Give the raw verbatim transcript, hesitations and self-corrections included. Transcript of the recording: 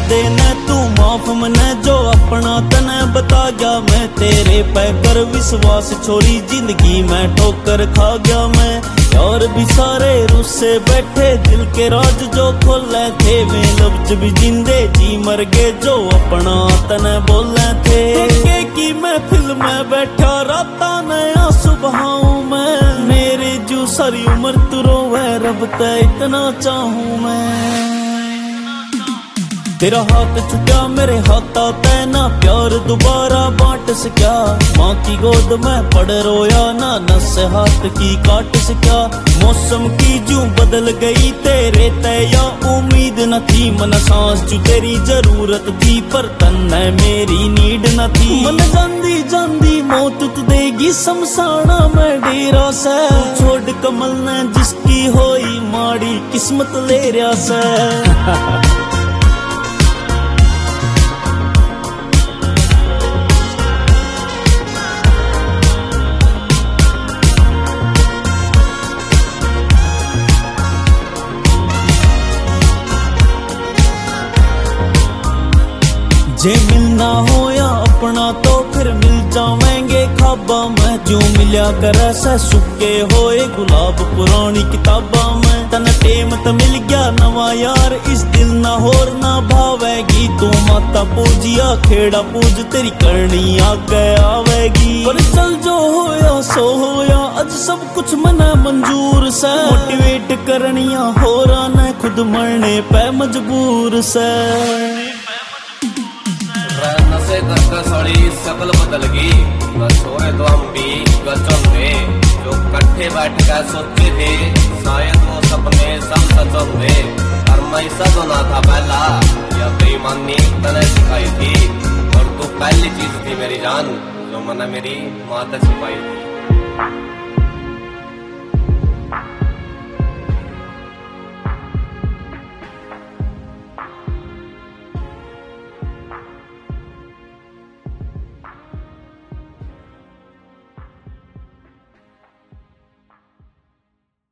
देना तू माफ मने जो अपना तने बता गया मैं तेरे पे कर विश्वास छोरी जिंदगी में ठोकर खा गया मैं और भी सारे रुस्से बैठे दिल के राज जो खोले थे वे लफ्ज भी जिंदे जी मर गए जो अपना तने बोले थे के की महफिल में बैठा राता नया सुबह मैं मेरे जो सारी उम्र तू रोवे रब ते इतना चाहूं मैं तेरा हाथ छुटा मेरे हाथ तै ना प्यार दोबारा बांट सका माँ की गोद में पड़ रोया ना नस हाथ की काट सका मौसम की जू बदल गई तेरे तया उम्मीद न थी मन सांस जू तेरी जरूरत थी पर तन्ने मेरी नीड न थी मन जांदी जांदी मौत तू देगी शमशाना में डेरा से छोड़ कमल ने जिसकी होई माड़ी किस्मत ले रहा से जे मिलना हो या अपना तो फिर मिल जावेंगे ख्वाबा में जो मिल्या करे से सुके होए गुलाब पुरानी किताबा में तन टेम त मिल गया नवा यार इस दिल ना होर ना भावेगी तू माता पूजिया खेड़ा पूज तेरी करनी आगे आवेगी पर चल जो होया सो होया आज सब कुछ मना मंजूर से मोटिवेट करनिया हो रहा न खुद मरने पे मजबूर से नशे करके सड़ी शकल बदल गई छोरे तो हम भी गचल थे जो कट्ठे बैठ कर सोचे थे शायद वो सपने सब सच थे और मैं सब ना था पहला यह बेईमानी तने सिखाई थी और तू पहली चीज थी मेरी जान जो मैंने मेरी माँ से छिपाई थी।